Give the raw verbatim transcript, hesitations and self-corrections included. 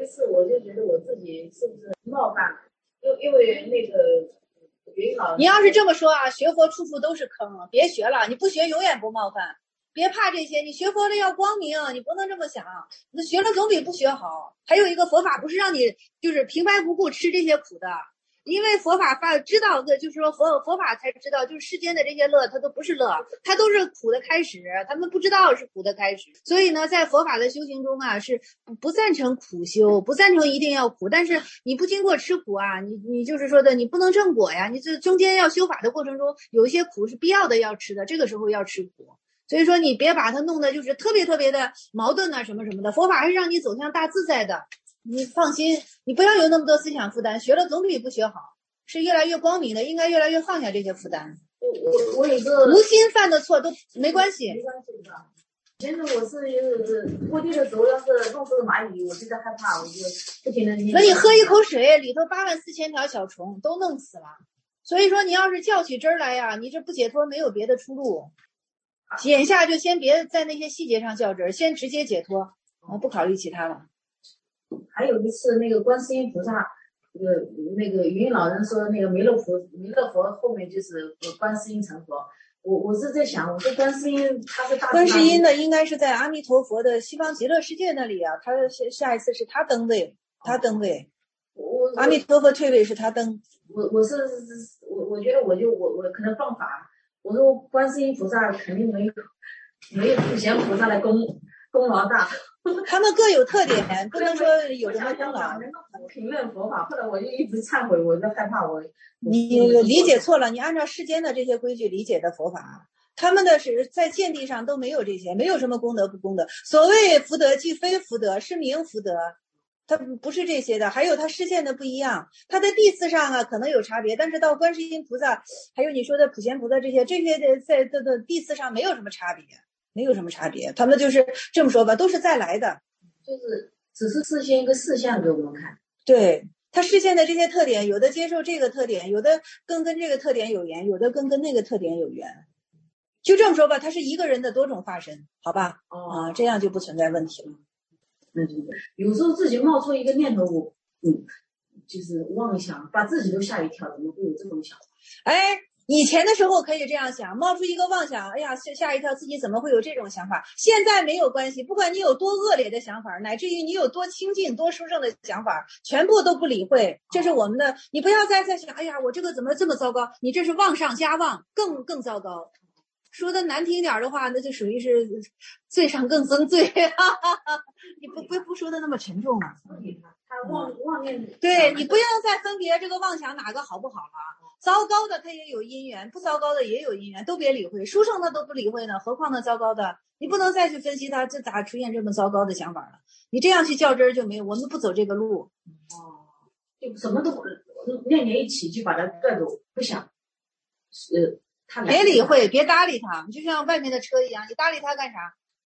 一次我就觉得我自己是不是冒犯了，因因为那个云老， 你要是这么说啊，学佛处处都是坑，别学了，你不学永远不冒犯。别怕这些，你学佛了要光明，你不能这么想。那学了总比不学好。还有一个佛法不是让你就是平白无故吃这些苦的，因为佛法发知道的，就是说佛佛法才知道，就是世间的这些乐，它都不是乐，它都是苦的开始，他们不知道是苦的开始。所以呢，在佛法的修行中啊，是不赞成苦修，不赞成一定要苦，但是你不经过吃苦啊，你你就是说的你不能正果呀，你这中间要修法的过程中有一些苦是必要的要吃的，这个时候要吃苦。所以说你别把它弄得就是特别特别的矛盾啊什么什么的，佛法还是让你走向大自在的，你放心，你不要有那么多思想负担，学了总比不学好，是越来越光明的，应该越来越放下这些负担。 我我我有个无心犯的错都没关系， 没关系的。其实我是呃拖地的时候，要是弄这个蚂蚁，我就在害怕，我就不停的。 那你喝一口水，里头八万四千条小虫都弄死了。所以说你要是较起真儿来呀，你这不解脱没有别的出路。眼下就先别在那些细节上较真儿，先直接解脱，我不考虑其他了。 还有一次那个观世音菩萨，那个那个云老人说那个弥勒佛，弥勒佛后面就是观世音成佛。我我是在想，我说观世音他是大观世音呢，应该是在阿弥陀佛的西方极乐世界那里啊，他下一次是他登位，他登位。 我阿弥陀佛退位是他登。 我我是我我觉得我就我我可能放法。我说观世音菩萨肯定没有没有普贤菩萨的功功劳大， 他们各有特点，不能说有什么功劳。 评论佛法，后来我就一直忏悔，我就害怕我你理解错了，你按照世间的这些规矩理解的佛法，他们的是在见地上都没有这些，没有什么功德不功德。所谓福德即非福德，是名福德。它不是这些的，还有它实现的不一样，它在地次上啊可能有差别，但是到观世音菩萨，还有你说的普贤菩萨这些，这些在这的地次上没有什么差别，没有什么差别，他们就是这么说吧，都是再来的， 就是只是示现一个事项给我们看。 对，它实现的这些特点，有的接受这个特点，有的更跟这个特点有缘，有的更跟那个特点有缘，就这么说吧，它是一个人的多种化身，好吧？ 哦、 啊，这样就不存在问题了。 嗯，有时候自己冒出一个念头，我嗯，就是妄想，把自己都吓一跳，怎么会有这种想法？ 哎，以前的时候可以这样想，冒出一个妄想，哎呀，吓吓一跳，自己怎么会有这种想法？现在没有关系，不管你有多恶劣的想法，乃至于你有多清净、多殊胜的想法，全部都不理会。这是我们的，你不要再再想，哎呀，我这个怎么这么糟糕？你这是妄上加妄，更更糟糕。说的难听点的话，那就属于是罪上更增罪。你不不不说的那么沉重了。 他妄妄念， 对，你不要再分别这个妄想哪个好不好了。糟糕的它也有因缘，不糟糕的也有因缘，都别理会。殊胜的都不理会呢，何况那糟糕的？你不能再去分析它，这咋出现这么糟糕的想法了？你这样去较真儿就没有，我们不走这个路。 哦，就什么都不念念一起就把它带走，不想，呃。 别理会，别搭理他，就像外面的车一样，你搭理他干啥？